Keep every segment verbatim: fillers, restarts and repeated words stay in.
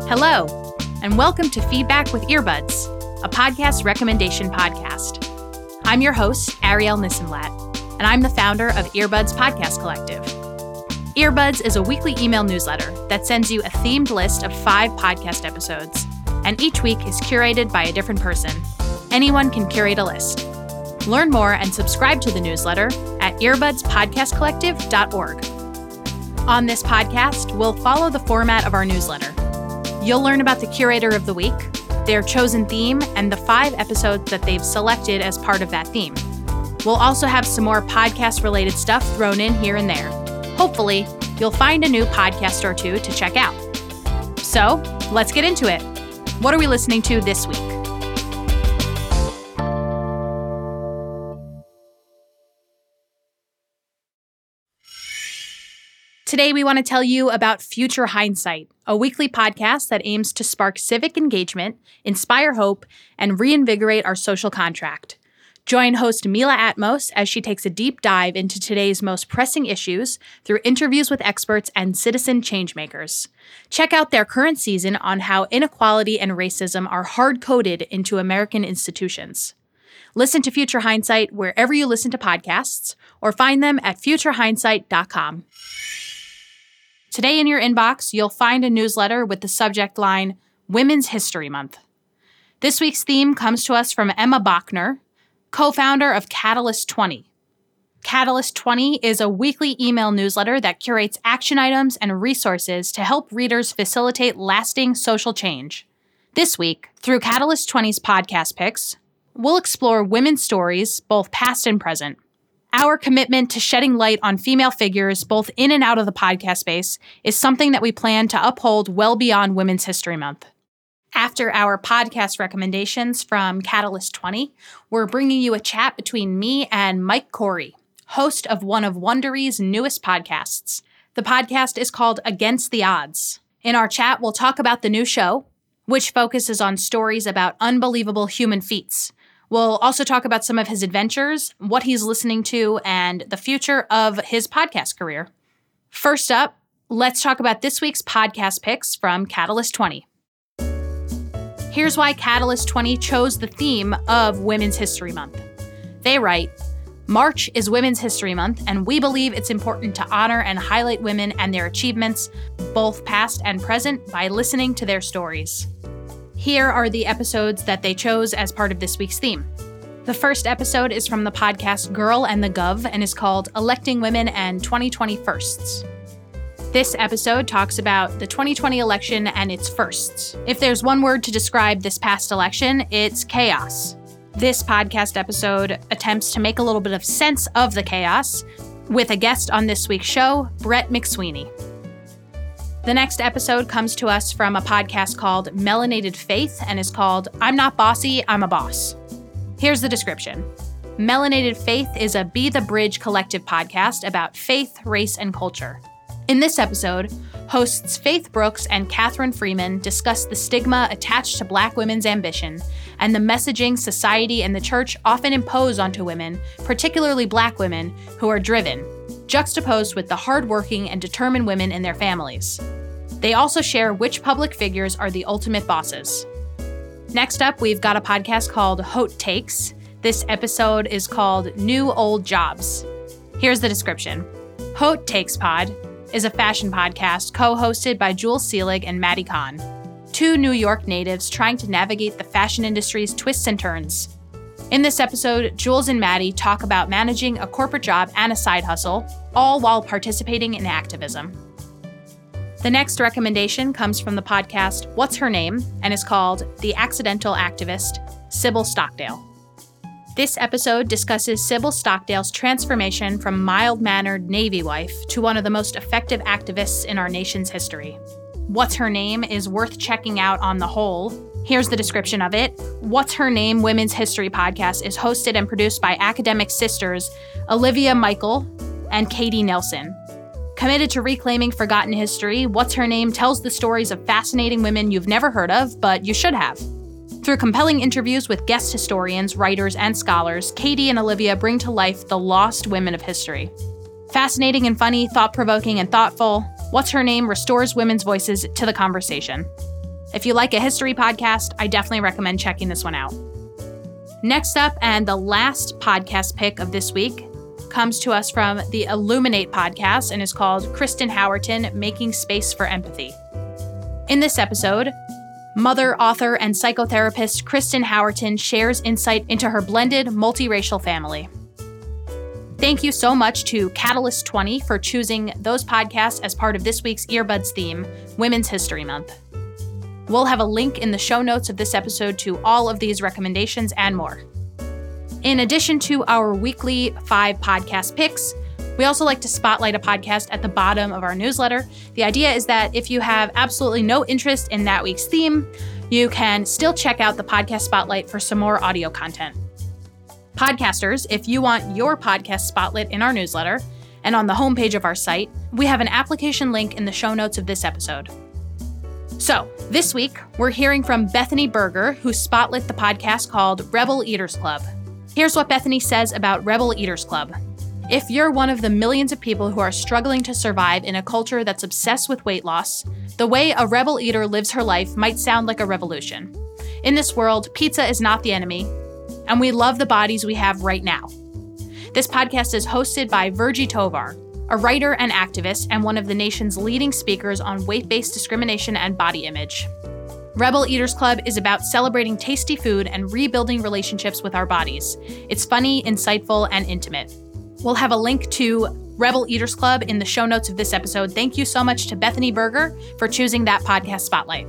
Hello, and welcome to Feedback with Earbuds, a podcast recommendation podcast. I'm your host, Ariel Nissenblatt, and I'm the founder of Earbuds Podcast Collective. Earbuds is a weekly email newsletter that sends you a themed list of five podcast episodes, and each week is curated by a different person. Anyone can curate a list. Learn more and subscribe to the newsletter at earbuds podcast collective dot org. On this podcast, we'll follow the format of our newsletter. You'll learn about the curator of the week, their chosen theme, and the five episodes that they've selected as part of that theme. We'll also have some more podcast-related stuff thrown in here and there. Hopefully, you'll find a new podcast or two to check out. So, let's get into it. What are we listening to this week? Today, we want to tell you about Future Hindsight, a weekly podcast that aims to spark civic engagement, inspire hope, and reinvigorate our social contract. Join host Mila Atmos as she takes a deep dive into today's most pressing issues through interviews with experts and citizen changemakers. Check out their current season on how inequality and racism are hard-coded into American institutions. Listen to Future Hindsight wherever you listen to podcasts, or find them at future hindsight dot com. Today in your inbox, you'll find a newsletter with the subject line, Women's History Month. This week's theme comes to us from Emma Bachner, co-founder of Catalyst twenty. Catalyst twenty is a weekly email newsletter that curates action items and resources to help readers facilitate lasting social change. This week, through Catalyst twenty's podcast picks, we'll explore women's stories, both past and present. Our commitment to shedding light on female figures, both in and out of the podcast space, is something that we plan to uphold well beyond Women's History Month. After our podcast recommendations from Catalyst twenty, we're bringing you a chat between me and Mike Corey, host of one of Wondery's newest podcasts. The podcast is called Against the Odds. In our chat, we'll talk about the new show, which focuses on stories about unbelievable human feats. We'll also talk about some of his adventures, what he's listening to, and the future of his podcast career. First up, let's talk about this week's podcast picks from Catalyst twenty. Here's why Catalyst twenty chose the theme of Women's History Month. They write, March is Women's History Month, and we believe it's important to honor and highlight women and their achievements, both past and present, by listening to their stories. Here are the episodes that they chose as part of this week's theme. The first episode is from the podcast Girl and the Gov and is called Electing Women and twenty twenty Firsts. This episode talks about the twenty twenty election and its firsts. If there's one word to describe this past election, it's chaos. This podcast episode attempts to make a little bit of sense of the chaos with a guest on this week's show, Brett McSweeney. The next episode comes to us from a podcast called Melanated Faith and is called I'm Not Bossy, I'm a Boss. Here's the description. Melanated Faith is a Be the Bridge collective podcast about faith, race, and culture. In this episode, hosts Faith Brooks and Catherine Freeman discuss the stigma attached to Black women's ambition and the messaging society and the church often impose onto women, particularly Black women, who are driven, juxtaposed with the hardworking and determined women in their families. They also share which public figures are the ultimate bosses. Next up, we've got a podcast called Haute Takes. This episode is called New Old Jobs. Here's the description. Haute Takes Pod is a fashion podcast co-hosted by Jules Seelig and Maddie Kahn, two New York natives trying to navigate the fashion industry's twists and turns. In this episode, Jules and Maddie talk about managing a corporate job and a side hustle, all while participating in activism. The next recommendation comes from the podcast What's Her Name and is called The Accidental Activist, Sybil Stockdale. This episode discusses Sybil Stockdale's transformation from mild-mannered Navy wife to one of the most effective activists in our nation's history. What's Her Name is worth checking out on the whole. Here's the description of it. What's Her Name Women's History Podcast is hosted and produced by academic sisters Olivia Michael and Katie Nelson. Committed to reclaiming forgotten history, What's Her Name tells the stories of fascinating women you've never heard of, but you should have. Through compelling interviews with guest historians, writers, and scholars, Katie and Olivia bring to life the lost women of history. Fascinating and funny, thought-provoking and thoughtful, What's Her Name restores women's voices to the conversation. If you like a history podcast, I definitely recommend checking this one out. Next up, and the last podcast pick of this week, comes to us from the Illuminate podcast and is called Kristen Howerton, Making Space for Empathy. In this episode, mother, author, and psychotherapist Kristen Howerton shares insight into her blended, multiracial family. Thank you so much to Catalyst twenty for choosing those podcasts as part of this week's Earbuds theme, Women's History Month. We'll have a link in the show notes of this episode to all of these recommendations and more. In addition to our weekly five podcast picks, we also like to spotlight a podcast at the bottom of our newsletter. The idea is that if you have absolutely no interest in that week's theme, you can still check out the podcast spotlight for some more audio content. Podcasters, if you want your podcast spotlight in our newsletter and on the homepage of our site, we have an application link in the show notes of this episode. So, this week, we're hearing from Bethany Berger, who spotlit the podcast called Rebel Eaters Club. Here's what Bethany says about Rebel Eaters Club. If you're one of the millions of people who are struggling to survive in a culture that's obsessed with weight loss, the way a rebel eater lives her life might sound like a revolution. In this world, pizza is not the enemy, and we love the bodies we have right now. This podcast is hosted by Virgie Tovar, a writer and activist and one of the nation's leading speakers on weight-based discrimination and body image. Rebel Eaters Club is about celebrating tasty food and rebuilding relationships with our bodies. It's funny, insightful, and intimate. We'll have a link to Rebel Eaters Club in the show notes of this episode. Thank you so much to Bethany Berger for choosing that podcast spotlight.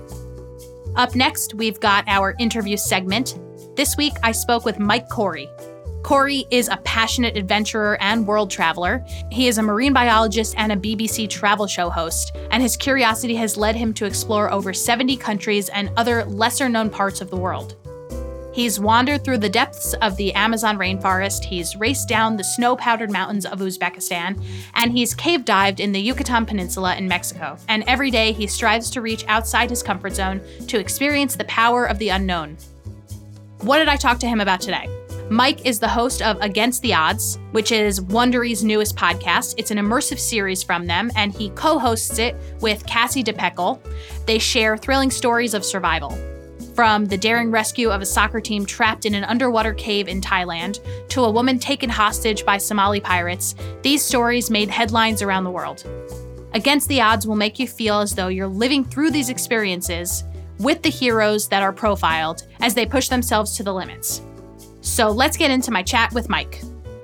Up next, we've got our interview segment. This week, I spoke with Mike Corey. Corey is a passionate adventurer and world traveler. He is a marine biologist and a B B C travel show host, and his curiosity has led him to explore over seventy countries and other lesser-known parts of the world. He's wandered through the depths of the Amazon rainforest, he's raced down the snow-powdered mountains of Uzbekistan, and he's cave-dived in the Yucatan Peninsula in Mexico. And every day, he strives to reach outside his comfort zone to experience the power of the unknown. What did I talk to him about today? Mike is the host of Against the Odds, which is Wondery's newest podcast. It's an immersive series from them, and he co-hosts it with Cassie DePeckel. They share thrilling stories of survival. From the daring rescue of a soccer team trapped in an underwater cave in Thailand to a woman taken hostage by Somali pirates, these stories made headlines around the world. Against the Odds will make you feel as though you're living through these experiences with the heroes that are profiled as they push themselves to the limits. So let's get into my chat with Mike.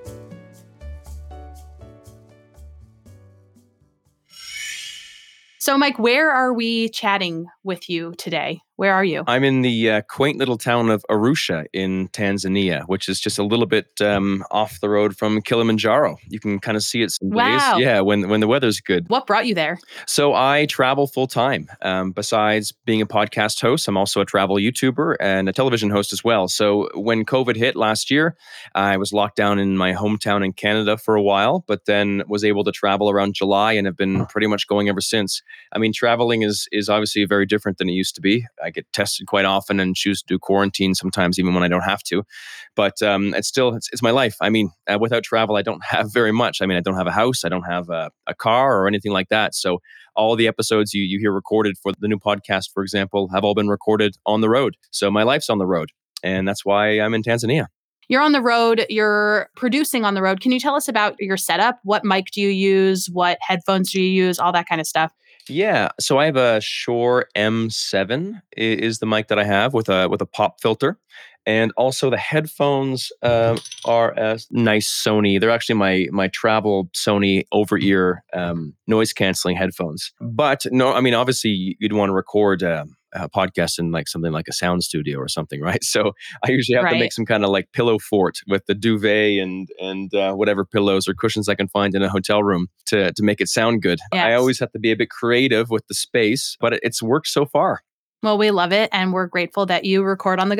So Mike, where are we chatting with you today? Where are you? I'm in the uh, quaint little town of Arusha in Tanzania, which is just a little bit um, off the road from Kilimanjaro. You can kind of see it some Wow. days. Yeah, when when the weather's good. What brought you there? So I travel full time. Um, besides being a podcast host, I'm also a travel YouTuber and a television host as well. So when COVID hit last year, I was locked down in my hometown in Canada for a while, but then was able to travel around July and have been pretty much going ever since. I mean, traveling is is obviously very different than it used to be. I get tested quite often and choose to do quarantine sometimes, even when I don't have to. But um, it's still, it's, it's my life. I mean, uh, without travel, I don't have very much. I mean, I don't have a house. I don't have a, a car or anything like that. So all the episodes you, you hear recorded for the new podcast, for example, have all been recorded on the road. So my life's on the road. And that's why I'm in Tanzania. You're on the road, you're producing on the road. Can you tell us about your setup? What mic do you use? What headphones do you use? All that kind of stuff. Yeah, so I have a Shure M seven is the mic that I have with a with a pop filter. And also the headphones uh, are a nice Sony. They're actually my my travel Sony over-ear um, noise canceling headphones. But no, I mean, obviously you'd want to record um, a podcast in like something like a sound studio or something, right? So I usually have right. to make some kind of like pillow fort with the duvet and and uh, whatever pillows or cushions I can find in a hotel room to to make it sound good. Yes. I always have to be a bit creative with the space, but it, it's worked so far. Well, we love it, and we're grateful that you record on the go.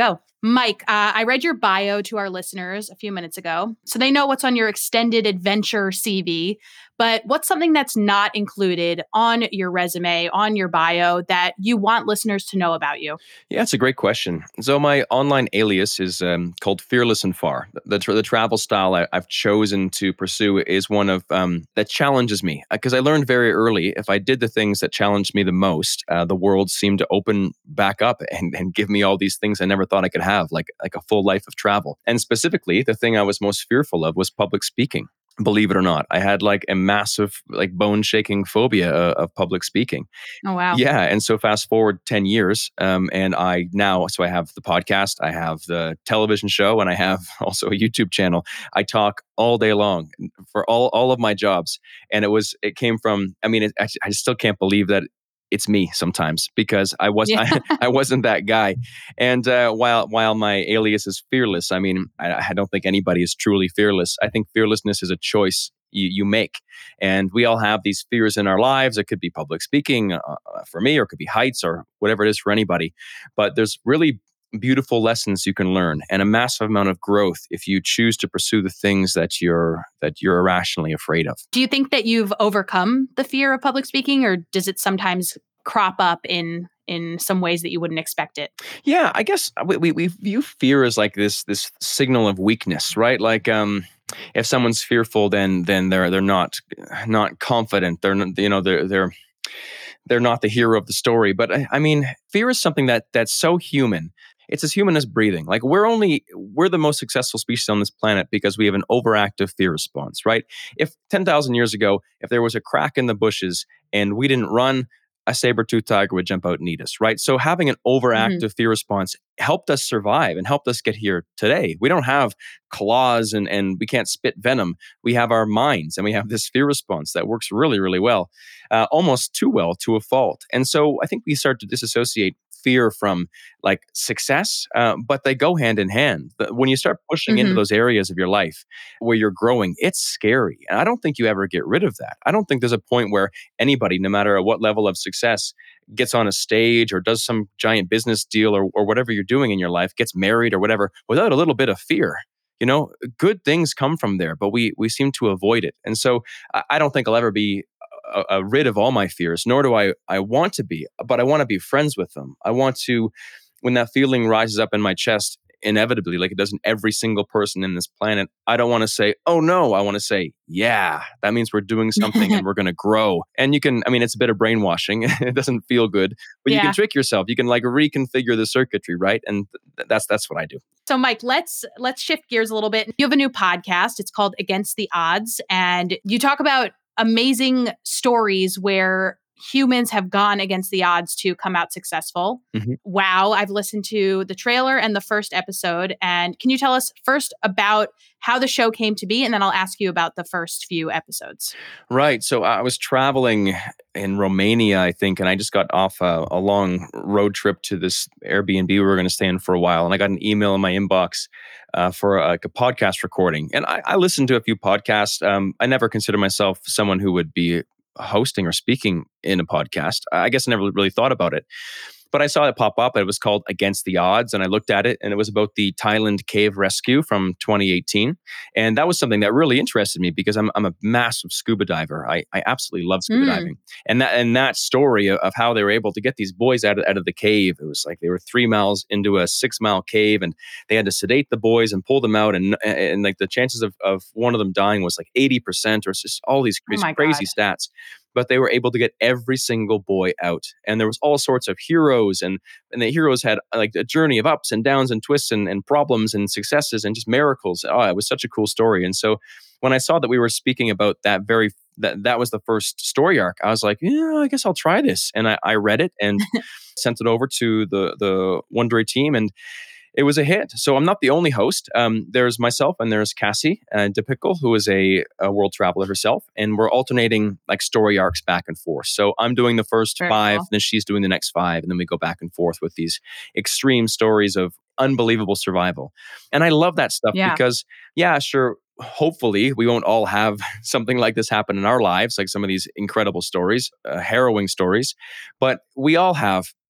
Mike, uh, I read your bio to our listeners a few minutes ago, so they know what's on your extended adventure C V. But what's something that's not included on your resume, on your bio, that you want listeners to know about you? Yeah, it's a great question. So my online alias is um, called Fearless and Far. The, tra- the travel style I, I've chosen to pursue is one of um, that challenges me because I learned very early if I did the things that challenged me the most, uh, the world seemed to open back up and, and give me all these things I never thought I could have, like like a full life of travel. And specifically, the thing I was most fearful of was public speaking. Believe it or not, I had like a massive, like bone shaking phobia uh, of public speaking. Oh, wow. Yeah. And so fast forward ten years, um, and I now, so I have the podcast, I have the television show, and I have also a YouTube channel. I talk all day long for all, all of my jobs. And it was, it came from, I mean, it, I, I still can't believe that it's me sometimes because I was Yeah. I, I wasn't that guy. And uh, while while my alias is fearless, I mean, I, I don't think anybody is truly fearless. I think fearlessness is a choice you, you make. And we all have these fears in our lives. It could be public speaking uh, for me, or it could be heights, or whatever it is for anybody. But there's really beautiful lessons you can learn and a massive amount of growth if you choose to pursue the things that you're that you're irrationally afraid of. Do you think that you've overcome the fear of public speaking, or does it sometimes crop up in in some ways that you wouldn't expect it? Yeah, I guess we, we, we view fear as like this this signal of weakness, right? Like um, if someone's fearful, then then they're they're not not confident. They're not, you know they're they're they're not the hero of the story. But I, I mean, fear is something that that's so human. It's as human as breathing. Like we're only we're the most successful species on this planet because we have an overactive fear response, right? If ten thousand years ago, if there was a crack in the bushes and we didn't run, a saber-toothed tiger would jump out and eat us, right? So having an Mhm. overactive fear response helped us survive and helped us get here today. We don't have claws and, and we can't spit venom. We have our minds and we have this fear response that works really, really well, uh, almost too well to a fault. And so I think we start to disassociate fear from like success, uh, but they go hand in hand. The- When you start pushing into Mhm. those areas of your life where you're growing, it's scary. And I don't think you ever get rid of that. I don't think there's a point where anybody, no matter at what level of success, gets on a stage or does some giant business deal or, or whatever you're doing in your life, gets married or whatever, without a little bit of fear. You know, good things come from there, but we we seem to avoid it. And so I, I don't think I'll ever be a, a rid of all my fears, nor do I I want to be, but I want to be friends with them. I want to, when that feeling rises up in my chest, inevitably, like it does in every single person in this planet, I don't want to say, oh no, I want to say, yeah, that means we're doing something and we're going to grow. And you can, I mean, it's a bit of brainwashing. It doesn't feel good, but you can Yeah. trick yourself. You can like reconfigure the circuitry, right? And th- that's that's what I do. So, Mike, let's let's shift gears a little bit. You have a new podcast. It's called Against the Odds, and you talk about amazing stories where humans have gone against the odds to come out successful. Mhm. Wow, I've listened to the trailer and the first episode. And can you tell us first about how the show came to be, and then I'll ask you about the first few episodes. Right. So I was traveling in Romania, I think, and I just got off a, a long road trip to this Airbnb we were going to stay in for a while. And I got an email in my inbox uh, for a, like a podcast recording. And I, I listened to a few podcasts. Um, I never considered myself someone who would be hosting or speaking in a podcast. I guess I never really thought about it. But I saw it pop up. It was called Against the Odds. And I looked at it and it was about the Thailand cave rescue from twenty eighteen. And that was something that really interested me because I'm, I'm a massive scuba diver. I, I absolutely love scuba Mm. diving. And that and that story of, of how they were able to get these boys out of, out of the cave, it was like they were three miles into a six mile cave and they had to sedate the boys and pull them out. And, and, and like the chances of, of one of them dying was like eighty percent or it's just all these Oh crazy, my crazy God. stats. But they were able to get every single boy out. And there was all sorts of heroes and and the heroes had like a journey of ups and downs and twists and, and problems and successes and just miracles. Oh, it was such a cool story. And so when I saw that we were speaking about that very that that was the first story arc, I was like, yeah, I guess I'll try this. And I, I read it and sent it over to the the Wondery team, and it was a hit. So I'm not the only host. Um, there's myself and there's Cassie uh, DePickle, who is a, a world traveler herself, and we're alternating like story arcs back and forth. So I'm doing the first Very five, cool. then she's doing the next five, and then we go back and forth with these extreme stories of unbelievable survival. And I love that stuff Yeah. because, yeah, sure. Hopefully, we won't all have something like this happen in our lives, like some of these incredible stories, uh, harrowing stories, but we all have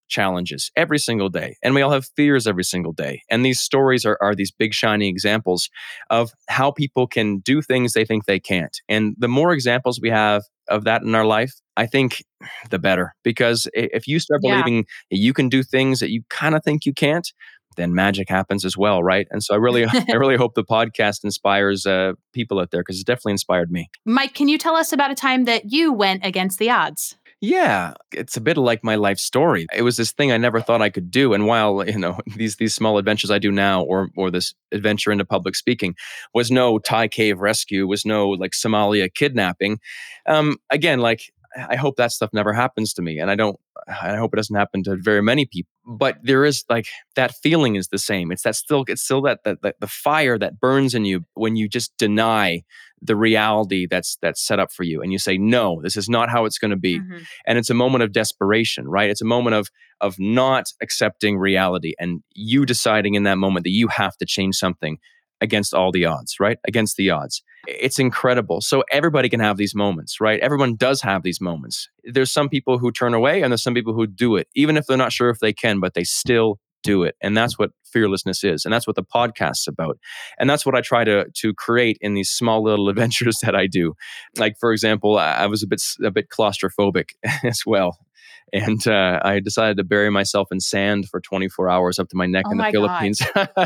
challenges every single day, and we all have fears every single day. And these stories are, are these big, shining examples of how people can do things they think they can't. And the more examples we have of that in our life, I think the better. Because if you start Yeah. believing that you can do things that you kind of think you can't, then magic happens as well, right? And so I really, I really hope the podcast inspires uh, people out there, because it's definitely inspired me. Mike, can you tell us about a time that you went against the odds? Yeah, it's a bit like my life story. It was this thing I never thought I could do, and while you know these these small adventures I do now, or or this adventure into public speaking, was no Thai cave rescue, was no like Somalia kidnapping. Um, again, like I hope that stuff never happens to me, and I don't. I hope it doesn't happen to very many people. But there is like that feeling is the same. It's that still. It's still that that, that the fire that burns in you when you just deny the reality that's that's set up for you, and you say, no, this is not how it's going to be. Mm-hmm. And it's a moment of desperation, right? It's a moment of of not accepting reality, and you deciding in that moment that you have to change something against all the odds, right? Against the odds. It's incredible. So everybody can have these moments, right? Everyone does have these moments. There's some people who turn away, and there's some people who do it, even if they're not sure if they can, but they still do it. And that's what fearlessness is. And that's what the podcast's about. And that's what I try to to create in these small little adventures that I do. Like, for example, I I was a bit a bit claustrophobic as well. And uh, I decided to bury myself in sand for twenty-four hours up to my neck Oh in the my God. Philippines.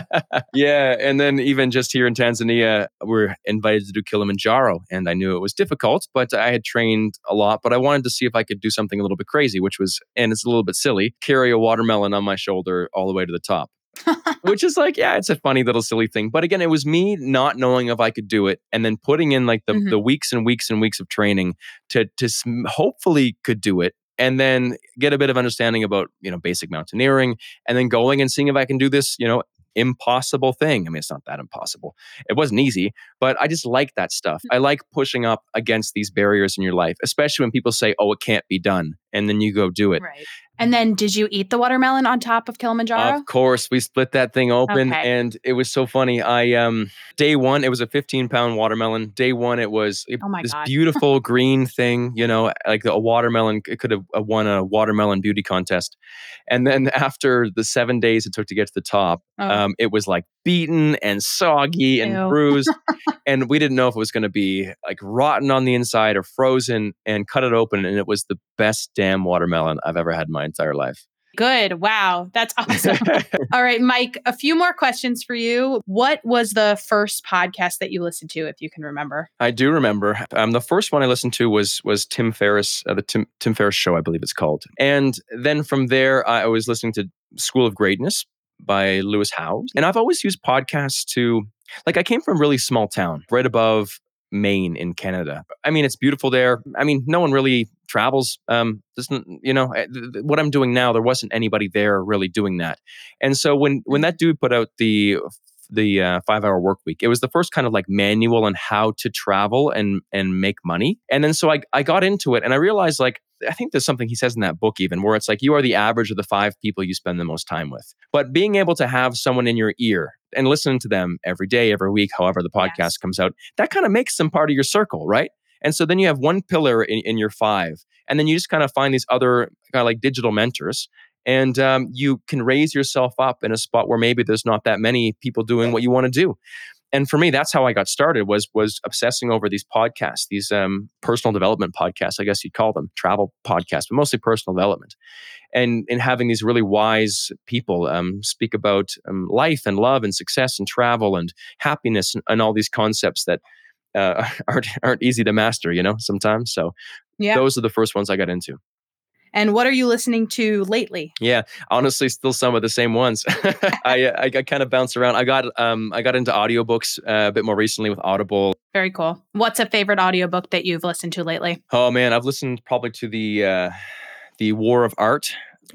Yeah. And then even just here in Tanzania, we're invited to do Kilimanjaro. And I knew it was difficult, but I had trained a lot. But I wanted to see if I could do something a little bit crazy, which was, and it's a little bit silly, carry a watermelon on my shoulder all the way to the top. Which is like, yeah, it's a funny little silly thing. But again, it was me not knowing if I could do it, and then putting in like the, Mhm. the weeks and weeks and weeks of training to to s- hopefully could do it, and then get a bit of understanding about, you know, basic mountaineering, and then going and seeing if I can do this, you know, impossible thing. I mean, it's not that impossible. It wasn't easy, but I just like that stuff. I like pushing up against these barriers in your life, especially when people say, oh, it can't be done. And then you go do it. Right. And then did you eat the watermelon on top of Kilimanjaro? Of course, we split that thing open, Okay. and it was so funny. I um day one, it was a fifteen pound watermelon. Day one, it was it- Oh my this God. beautiful green thing. You know, like a watermelon. It could have uh, won a watermelon beauty contest. And then after the seven days it took to get to the top, Oh. um, it was like beaten and soggy and Ew. bruised, and we didn't know if it was going to be like rotten on the inside or frozen. And cut it open, and it was the best damn watermelon I've ever had in my entire life. Good. Wow. That's awesome. All right, Mike, a few more questions for you. What was the first podcast that you listened to, if you can remember? I do remember. Um, the first one I listened to was was Tim Ferriss, uh, the Tim, Tim Ferriss Show, I believe it's called. And then from there, I was listening to School of Greatness by Lewis Howes. And I've always used podcasts to, like, I came from a really small town right above Maine in Canada. I mean, it's beautiful there. I mean, no one really travels. Um, doesn't you know eh, th- th- what I'm doing now? There wasn't anybody there really doing that. And so when when that dude put out the the uh, five hour work week, it was the first kind of like manual on how to travel and and make money. And then so I I got into it, and I realized, like, I think there's something he says in that book even, where it's like you are the average of the five people you spend the most time with. But being able to have someone in your ear and listening to them every day, every week, however the podcast Yes. comes out, that kind of makes them part of your circle, right? And so then you have one pillar in, in your five, and then you just kind of find these other kind of like digital mentors, and um, you can raise yourself up in a spot where maybe there's not that many people doing what you want to do. And for me, that's how I got started, was was obsessing over these podcasts, these um, personal development podcasts, I guess you'd call them, travel podcasts, but mostly personal development. And, and having these really wise people um, speak about um, life and love and success and travel and happiness, and, and all these concepts that uh, aren't aren't easy to master, you know, sometimes. So Yeah. those are the first ones I got into. And what are you listening to lately? Yeah, honestly, still some of the same ones. I I, I kind of bounce around. I got um I got into audiobooks uh, a bit more recently with Audible. Very cool. What's a favorite audiobook that you've listened to lately? Oh man, I've listened probably to the uh, the War of Art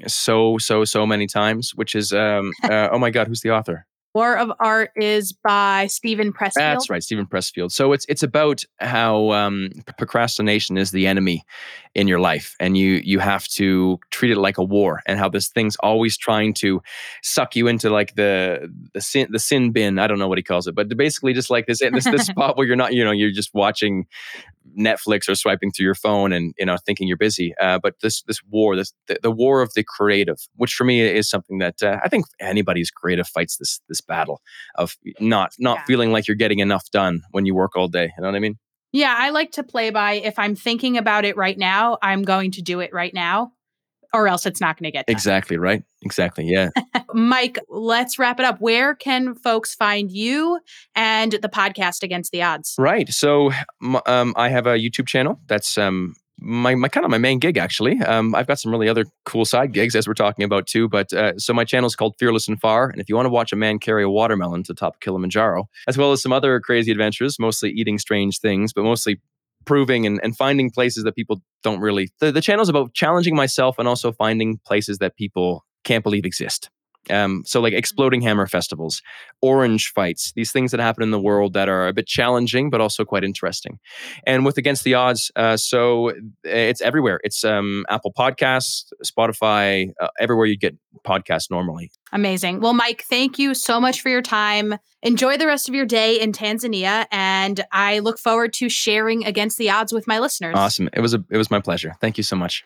so so so many times. Which is um uh, oh my God, who's the author? War of Art is by Stephen Pressfield. That's right, Stephen Pressfield. So it's it's about how um, procrastination is the enemy in your life, and you you have to treat it like a war, and how this thing's always trying to suck you into like the the sin the sin bin. I don't know what he calls it, but basically just like this this this spot where you're not, you know, you're just watching Netflix or swiping through your phone and, you know, thinking you're busy. Uh, but this this war, this the, the war of the creative, which for me is something that uh, I think anybody who's creative fights this this battle of not not Yeah. feeling like you're getting enough done when you work all day. You know what I mean? Yeah, I like to play by, if I'm thinking about it right now, I'm going to do it right now, or else it's not going to get done. Exactly, right? Exactly, yeah. Mike, let's wrap it up. Where can folks find you and the podcast Against the Odds? Right. So m- um, I have a YouTube channel. That's um, my, my kind of my main gig, actually. Um, I've got some really other cool side gigs, as we're talking about too. But uh, so my channel is called Fearless and Far. And if you want to watch a man carry a watermelon to the top of Kilimanjaro, as well as some other crazy adventures, mostly eating strange things, but mostly proving and, and finding places that people don't really... The, the channel is about challenging myself and also finding places that people can't believe exist. Um, so like exploding hammer festivals, orange fights, these things that happen in the world that are a bit challenging, but also quite interesting. And with Against the Odds, uh, so it's everywhere. It's um, Apple Podcasts, Spotify, uh, everywhere you get podcasts normally. Amazing. Well, Mike, thank you so much for your time. Enjoy the rest of your day in Tanzania. And I look forward to sharing Against the Odds with my listeners. Awesome. It was a, it was my pleasure. Thank you so much.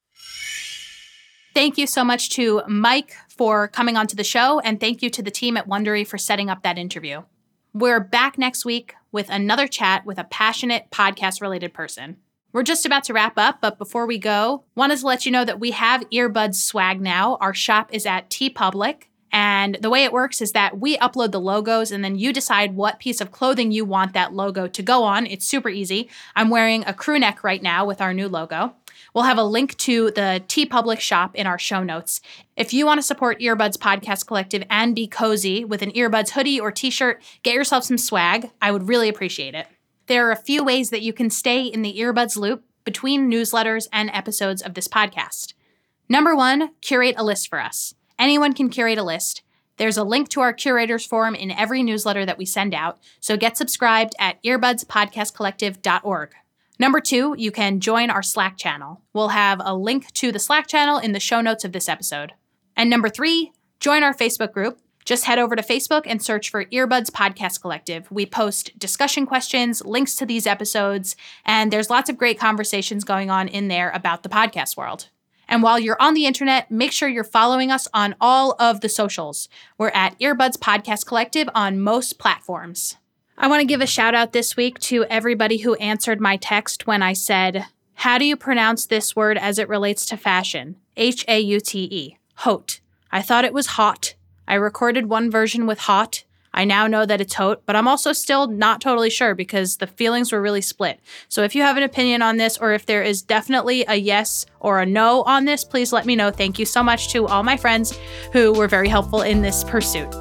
Thank you so much to Mike for coming onto the show, and thank you to the team at Wondery for setting up that interview. We're back next week with another chat with a passionate podcast-related person. We're just about to wrap up, but before we go, wanted to let you know that we have earbuds swag now. Our shop is at TeePublic, and the way it works is that we upload the logos, and then you decide what piece of clothing you want that logo to go on. It's super easy. I'm wearing a crew neck right now with our new logo. We'll have a link to the TeePublic shop in our show notes. If you want to support Earbuds Podcast Collective and be cozy with an Earbuds hoodie or t-shirt, get yourself some swag. I would really appreciate it. There are a few ways that you can stay in the Earbuds loop between newsletters and episodes of this podcast. Number one, curate a list for us. Anyone can curate a list. There's a link to our curators forum in every newsletter that we send out, so get subscribed at earbuds podcast collective dot org. Number two, you can join our Slack channel. We'll have a link to the Slack channel in the show notes of this episode. And number three, join our Facebook group. Just head over to Facebook and search for Earbuds Podcast Collective. We post discussion questions, links to these episodes, and there's lots of great conversations going on in there about the podcast world. And while you're on the internet, make sure you're following us on all of the socials. We're at Earbuds Podcast Collective on most platforms. I want to give a shout out this week to everybody who answered my text when I said, how do you pronounce this word as it relates to fashion? H A U T E. Haute. I thought it was hot. I recorded one version with hot. I now know that it's haute, but I'm also still not totally sure because the feelings were really split. So if you have an opinion on this, or if there is definitely a yes or a no on this, please let me know. Thank you so much to all my friends who were very helpful in this pursuit.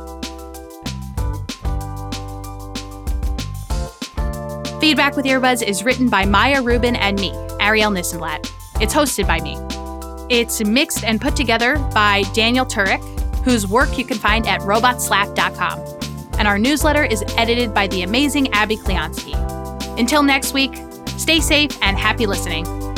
Feedback with Earbuds is written by Maya Rubin and me, Ariel Nissenblatt. It's hosted by me. It's mixed and put together by Daniel Turek, whose work you can find at robot slap dot com. And our newsletter is edited by the amazing Abby Kleonsky. Until next week, stay safe and happy listening.